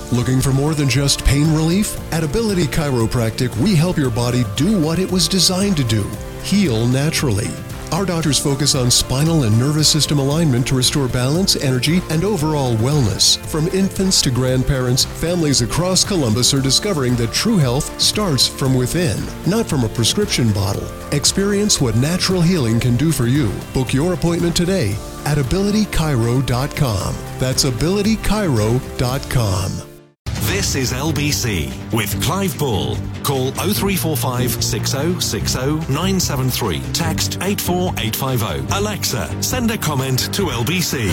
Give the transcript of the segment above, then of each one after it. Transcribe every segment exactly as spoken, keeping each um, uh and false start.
Looking for more than just pain relief? At Ability Chiropractic, we help your body do what it was designed to do, heal naturally. Our doctors focus on spinal and nervous system alignment to restore balance, energy, and overall wellness. From infants to grandparents, families across Columbus are discovering that true health starts from within, not from a prescription bottle. Experience what natural healing can do for you. Book your appointment today at ability chiro dot com. That's ability chiro dot com. This is L B C with Clive Bull. Call oh three four five, six oh six oh, nine seven three. Text eight four eight five oh. Alexa, send a comment to L B C.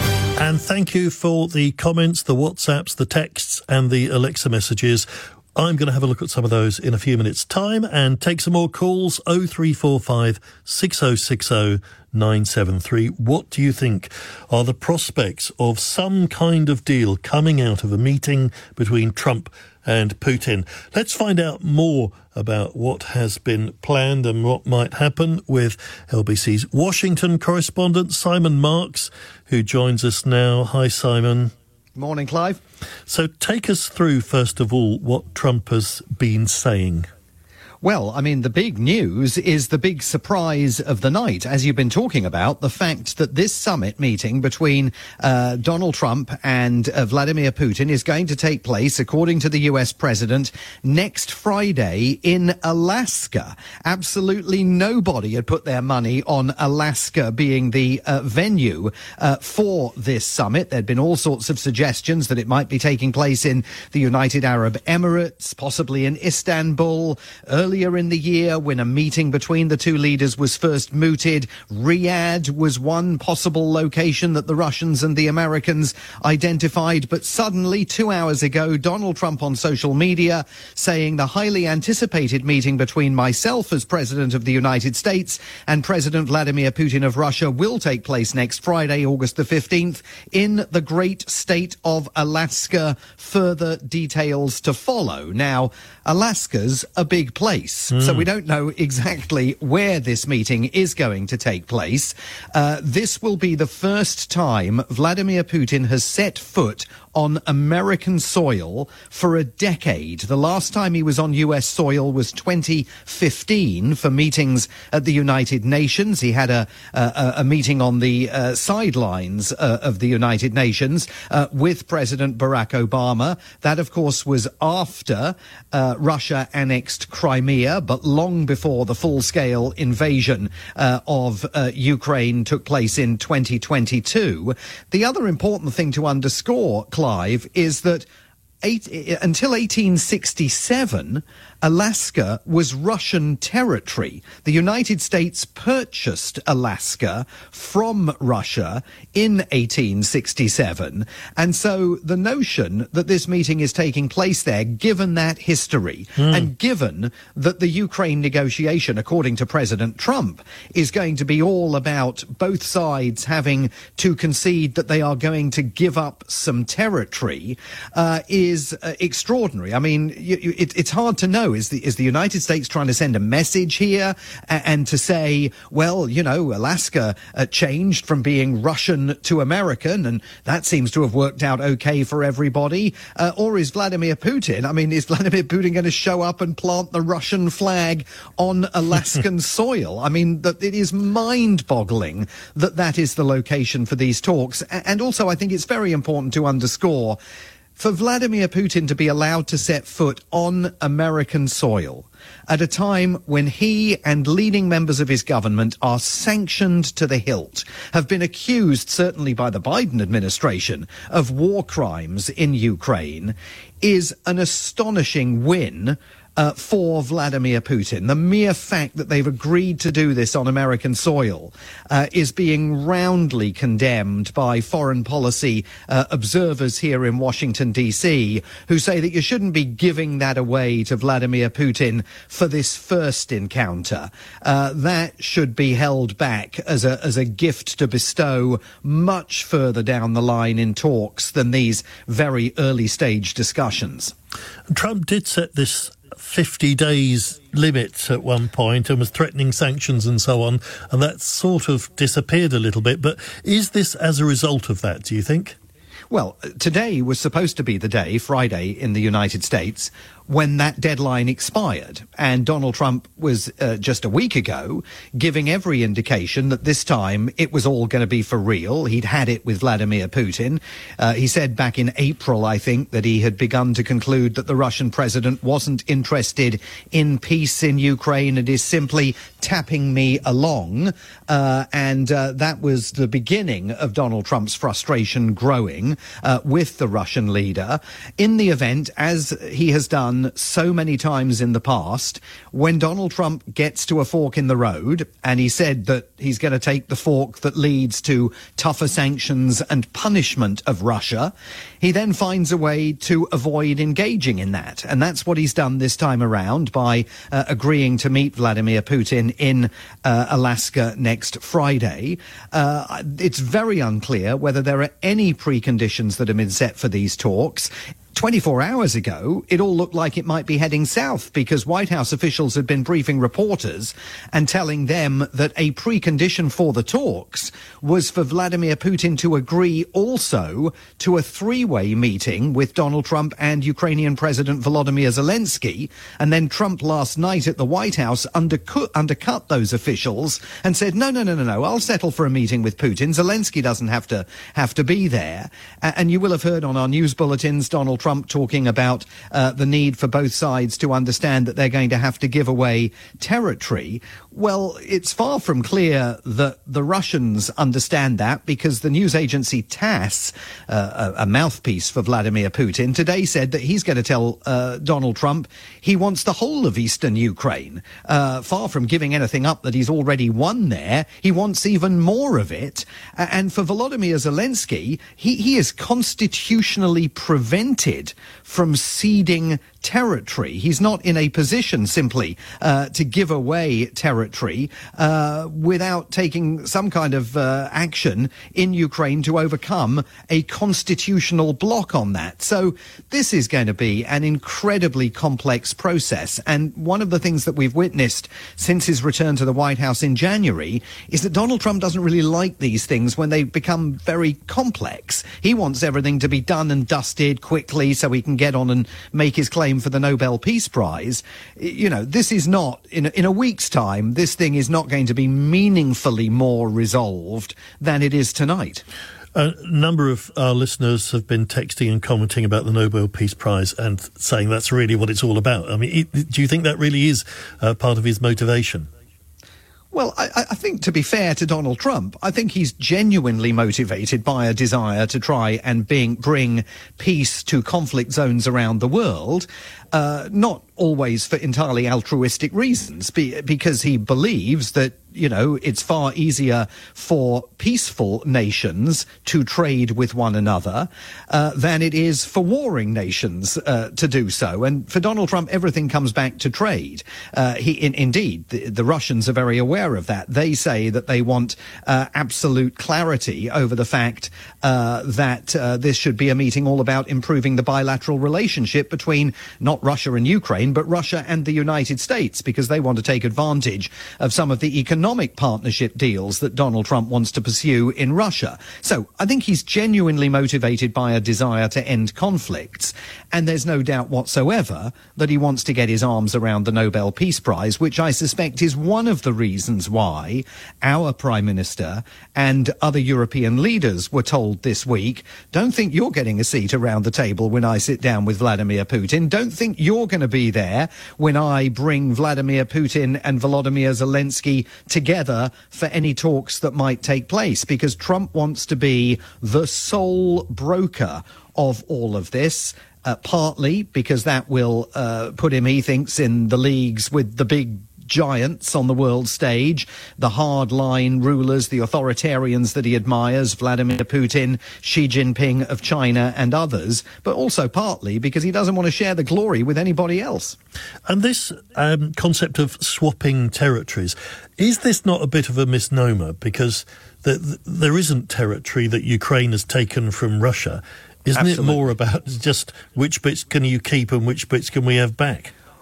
And thank you for the comments, the WhatsApps, the texts and the Alexa messages. I'm going to have a look at some of those in a few minutes' time and take some more calls. oh three four five, six oh six oh, nine seven three. What do you think are the prospects of some kind of deal coming out of a meeting between Trump and Putin? Let's find out more about what has been planned and what might happen with L B C's Washington correspondent Simon Marks, who joins us now. Hi, Simon. Morning, Clive. So take us through, first of all, what Trump has been saying. Well, I mean, the big news is the big surprise of the night, as you've been talking about, the fact that this summit meeting between uh, Donald Trump and uh, Vladimir Putin is going to take place, according to the U S president, next Friday in Alaska. Absolutely nobody had put their money on Alaska being the uh, venue uh, for this summit. There'd been all sorts of suggestions that it might be taking place in the United Arab Emirates, possibly in Istanbul. Earlier in the year, when a meeting between the two leaders was first mooted, Riyadh was one possible location that the Russians and the Americans identified. But suddenly, two hours ago, Donald Trump on social media saying the highly anticipated meeting between myself as President of the United States and President Vladimir Putin of Russia will take place next Friday, August the fifteenth, in the great state of Alaska. Further details to follow. Now, Alaska's a big place. Mm. So we don't know exactly where this meeting is going to take place. Uh, this will be the first time Vladimir Putin has set foot on American soil for a decade. The last time he was on U S soil was twenty fifteen for meetings at the United Nations. He had a a, a meeting on the uh, sidelines uh, of the United Nations uh, with President Barack Obama. That, of course, was after uh, Russia annexed Crimea, but long before the full-scale invasion uh, of uh, Ukraine took place in twenty twenty-two. The other important thing to underscore, Clive, is that eight, until eighteen sixty-seven, Alaska was Russian territory. The United States purchased Alaska from Russia in eighteen sixty-seven. And so the notion that this meeting is taking place there, given that history, mm. and given that the Ukraine negotiation, according to President Trump, is going to be all about both sides having to concede that they are going to give up some territory, uh, is uh, extraordinary. I mean, you, you, it, it's hard to know. Is the, is the United States trying to send a message here and, and to say, well, you know, Alaska uh, changed from being Russian to American, and that seems to have worked out okay for everybody? Uh, or is Vladimir Putin, I mean, is Vladimir Putin going to show up and plant the Russian flag on Alaskan soil? I mean, that it is mind-boggling that that is the location for these talks. And also, I think it's very important to underscore, for Vladimir Putin to be allowed to set foot on American soil at a time when he and leading members of his government are sanctioned to the hilt, have been accused, certainly by the Biden administration, of war crimes in Ukraine, is an astonishing win Uh, for Vladimir Putin. The mere fact that they've agreed to do this on American soil uh, is being roundly condemned by foreign policy uh, observers here in Washington, D C, who say that you shouldn't be giving that away to Vladimir Putin for this first encounter. Uh, that should be held back as a, as a gift to bestow much further down the line in talks than these very early stage discussions. Trump did set this fifty days limit at one point and was threatening sanctions and so on, and that sort of disappeared a little bit. But is this as a result of that, do you think? Well, today was supposed to be the day, Friday, in the United States, when that deadline expired. And Donald Trump was uh, just a week ago giving every indication that this time it was all going to be for real. He'd had it with Vladimir Putin. Uh, he said back in April, I think, that he had begun to conclude that the Russian president wasn't interested in peace in Ukraine and is simply tapping me along. Uh, and uh, that was the beginning of Donald Trump's frustration growing uh, with the Russian leader. In the event, as he has done so many times in the past, when Donald Trump gets to a fork in the road, and he said that he's going to take the fork that leads to tougher sanctions and punishment of Russia, he then finds a way to avoid engaging in that. And that's what he's done this time around by uh, agreeing to meet Vladimir Putin in uh, Alaska next Friday. Uh, it's very unclear whether there are any preconditions that have been set for these talks. twenty-four hours ago, it all looked like it might be heading south because White House officials had been briefing reporters and telling them that a precondition for the talks was for Vladimir Putin to agree also to a three-way meeting with Donald Trump and Ukrainian President Volodymyr Zelensky. And then Trump last night at the White House undercut, undercut those officials and said, no, no, no, no, no, I'll settle for a meeting with Putin. Zelensky doesn't have to have to be there. Uh, and you will have heard on our news bulletins Donald Trump Trump talking about uh, the need for both sides to understand that they're going to have to give away territory. Well, it's far from clear that the Russians understand that, because the news agency TASS, uh, a, a mouthpiece for Vladimir Putin, today said that he's going to tell uh, Donald Trump he wants the whole of eastern Ukraine. Uh, far from giving anything up that he's already won there, he wants even more of it. Uh, and for Volodymyr Zelensky, he, he is constitutionally prevented from ceding territory. He's not in a position simply uh, to give away territory uh, without taking some kind of uh, action in Ukraine to overcome a constitutional block on that. So this is going to be an incredibly complex process. And one of the things that we've witnessed since his return to the White House in January is that Donald Trump doesn't really like these things when they become very complex. He wants everything to be done and dusted quickly so he can get on and make his claim for the Nobel Peace Prize. You know, this is not, in a, in a week's time, this thing is not going to be meaningfully more resolved than it is tonight. A number of our listeners have been texting and commenting about the Nobel Peace Prize and saying that's really what it's all about. I mean, it, do you think that really is uh, part of his motivation? Well, I, I think, to be fair to Donald Trump, I think he's genuinely motivated by a desire to try and being, bring peace to conflict zones around the world, uh, not always for entirely altruistic reasons, be, because he believes that, you know, it's far easier for peaceful nations to trade with one another uh, than it is for warring nations uh, to do so. And for Donald Trump, everything comes back to trade. Uh, he, in, indeed, the, the Russians are very aware of that. They say that they want uh, absolute clarity over the fact uh, that uh, this should be a meeting all about improving the bilateral relationship between not Russia and Ukraine, but Russia and the United States, because they want to take advantage of some of the economic partnership deals that Donald Trump wants to pursue in Russia. So I think he's genuinely motivated by a desire to end conflicts. And there's no doubt whatsoever that he wants to get his arms around the Nobel Peace Prize, which I suspect is one of the reasons why our Prime Minister and other European leaders were told this week, don't think you're getting a seat around the table when I sit down with Vladimir Putin. Don't think you're going to be there when I bring Vladimir Putin and Volodymyr Zelensky together for any talks that might take place, because Trump wants to be the sole broker of all of this. Uh, partly because that will uh, put him, he thinks, in the leagues with the big giants on the world stage, the hardline rulers, the authoritarians that he admires, Vladimir Putin, Xi Jinping of China and others, but also partly because he doesn't want to share the glory with anybody else. And this um, concept of swapping territories, is this not a bit of a misnomer? Because the, the, there isn't territory that Ukraine has taken from Russia. Isn't Absolutely. It more about just which bits can you keep and which bits can we have back?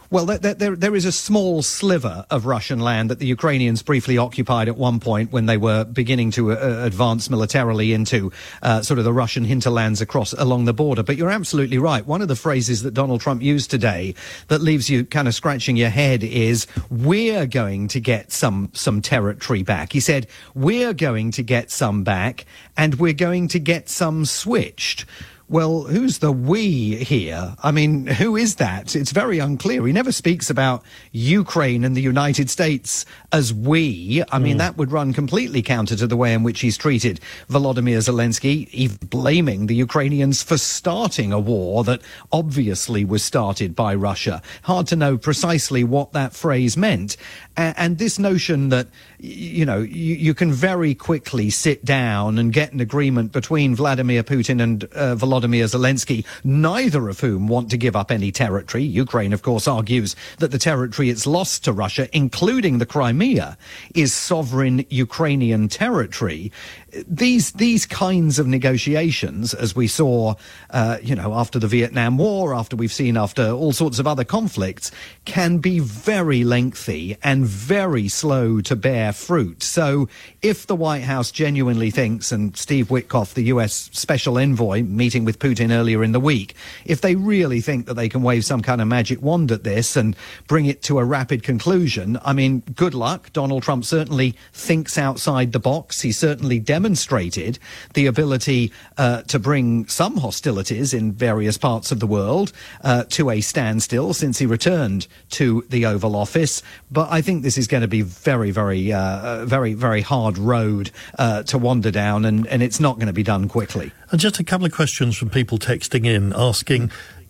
Well, there, there, there is a small sliver of Russian land that the Ukrainians briefly occupied at one point when they were beginning to uh, advance militarily into uh, sort of the Russian hinterlands across along the border. But you're absolutely right. One of the phrases that Donald Trump used today that leaves you kind of scratching your head is, we're going to get some some territory back. He said, we're going to get some back and we're going to get some switched. Well, who's the we here? I mean, who is that? It's very unclear. He never speaks about Ukraine and the United States as we. I mean, mm. that would run completely counter to the way in which he's treated Volodymyr Zelensky, even blaming the Ukrainians for starting a war that obviously was started by Russia. Hard to know precisely what that phrase meant. And, and this notion that, you know, you, you can very quickly sit down and get an agreement between Vladimir Putin and uh, Volodymyr Volodymyr Zelensky, neither of whom want to give up any territory. Ukraine, of course, argues that the territory it's lost to Russia, including the Crimea, is sovereign Ukrainian territory. These these kinds of negotiations, as we saw, uh, you know, after the Vietnam War, after we've seen after all sorts of other conflicts, can be very lengthy and very slow to bear fruit. So if the White House genuinely thinks, and Steve Witkoff, the U S special envoy, meeting with Putin earlier in the week, if they really think that they can wave some kind of magic wand at this and bring it to a rapid conclusion, I mean, good luck. Donald Trump certainly thinks outside the box. He certainly demonstrated the ability uh, to bring some hostilities in various parts of the world uh, to a standstill since he returned to the Oval Office. But I think this is going to be very, very, uh, very, very hard road uh, to wander down, and, and it's not going to be done quickly. And just a couple of questions from people texting in asking,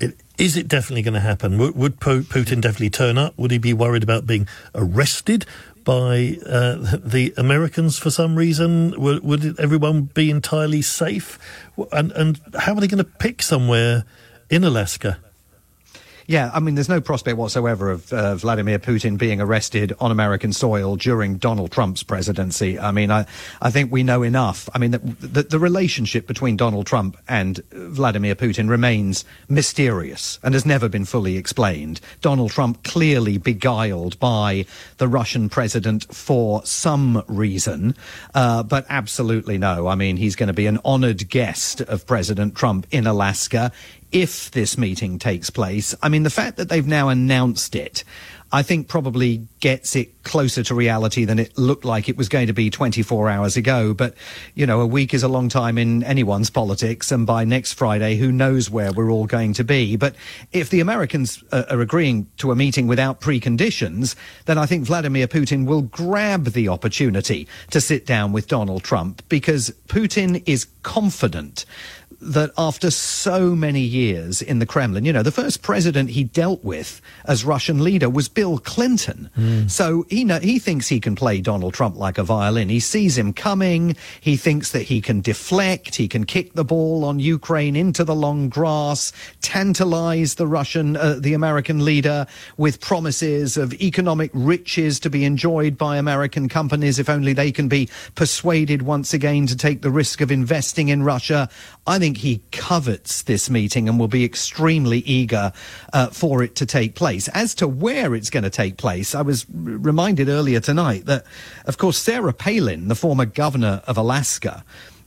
is it definitely going to happen? Would, would Putin definitely turn up? Would he be worried about being arrested by uh, the Americans for some reason? Would, would everyone be entirely safe? And, and how are they going to pick somewhere in Alaska? Yeah, I mean, there's no prospect whatsoever of uh, Vladimir Putin being arrested on American soil during Donald Trump's presidency. I mean, I, I think we know enough. I mean, the, the, the relationship between Donald Trump and Vladimir Putin remains mysterious and has never been fully explained. Donald Trump clearly beguiled by the Russian president for some reason, uh, but absolutely no. I mean, he's going to be an honored guest of President Trump in Alaska if this meeting takes place. I mean, the fact that they've now announced it, I think probably gets it closer to reality than it looked like it was going to be twenty-four hours ago. But, you know, a week is a long time in anyone's politics, and by next Friday, who knows where we're all going to be. But if the Americans uh, are agreeing to a meeting without preconditions, then I think Vladimir Putin will grab the opportunity to sit down with Donald Trump, because Putin is confident that after so many years in the Kremlin, you know, the first president he dealt with as Russian leader was Bill Clinton. Mm. So he know, he thinks he can play Donald Trump like a violin. He sees him coming. He thinks that he can deflect. He can kick the ball on Ukraine into the long grass, tantalize the Russian, uh, the American leader with promises of economic riches to be enjoyed by American companies if only they can be persuaded once again to take the risk of investing in Russia. I think he covets this meeting and will be extremely eager uh, for it to take place. As to where it's going to take place, I was r- reminded earlier tonight that, of course, Sarah Palin, the former governor of Alaska,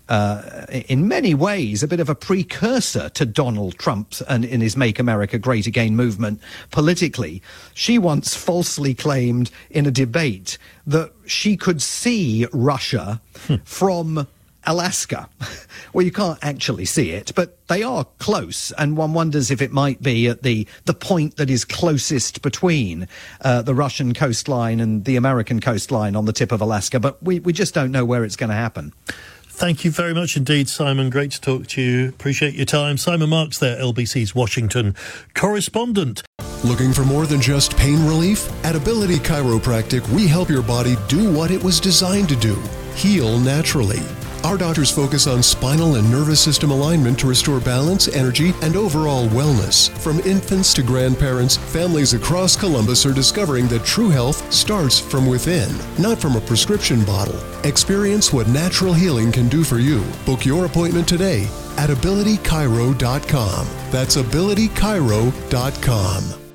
Uh, in many ways, a bit of a precursor to Donald Trump and in his Make America Great Again movement politically. She once falsely claimed in a debate that she could see Russia from Alaska. Well, you can't actually see it, but they are close, and one wonders if it might be at the, the point that is closest between uh, the Russian coastline and the American coastline on the tip of Alaska, but we, we just don't know where it's going to happen. Thank you very much indeed, Simon. Great to talk to you. Appreciate your time. Simon Marks there, L B C's Washington correspondent. Looking for more than just pain relief? At Ability Chiropractic, we help your body do what it was designed to do, heal naturally. Our doctors focus on spinal and nervous system alignment to restore balance, energy, and overall wellness. From infants to grandparents, families across Columbus are discovering that true health starts from within, not from a prescription bottle. Experience what natural healing can do for you. Book your appointment today at ability chiro dot com. That's ability chiro dot com.